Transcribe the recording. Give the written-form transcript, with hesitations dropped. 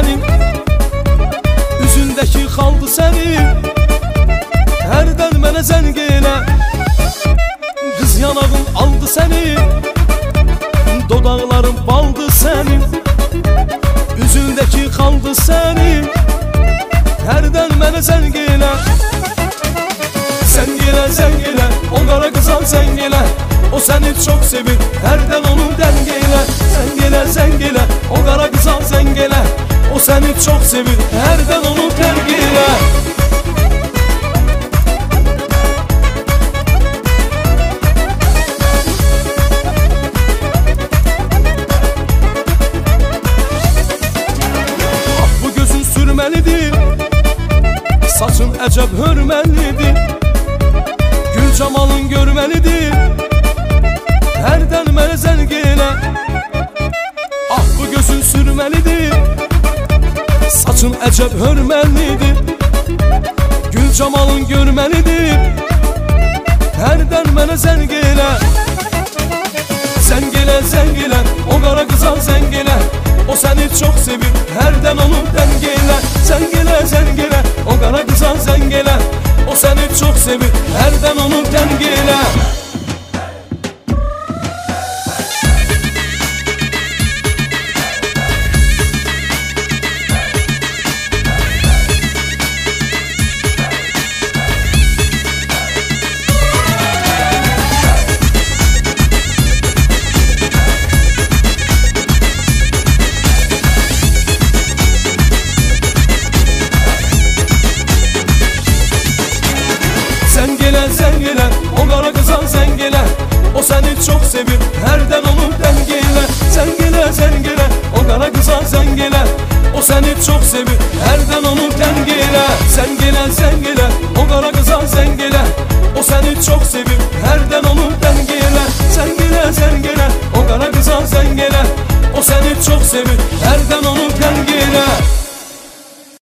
senin, üzündeki xaldı senin. Hərdən mənə zəng elə, qız yanağın aldı səni, dodaqların baldı sənin, üzündeki xaldı sənin. Hərdən mənə zəng elə, zəng elə, o qara qızan zəng elə. O səni çox sevir, hərdən onu dəng elə. Zəng elə, o qara qızan zəng elə. O səni çox sevir, hərdən onu dəng elə. Bu gözün sürməlidir, saçın əcəb hörməlidir, gül camalın görməlidir, hərdən mənə zəng elə. Ah, bu gözün sürməlidir, saçın əcəb hörməlidir, gül camalın görməlidir, hərdən mənə zəng elə. Zəng elə, o qara qızan zəng elə. O səni çox sevir, hərdən onu dəng elə. Zəng elə, o qara qızan zəng elə. O səni çox sevir, hərdən onu dəng elə. Zəng elə, o qara qızan zəng elə. O səni çox sevir, hərdən onu dəng elə. Zəng elə, o qara qızan zəng elə. O səni çox sevir, hərdən onu dəng elə. Zəng elə, o qara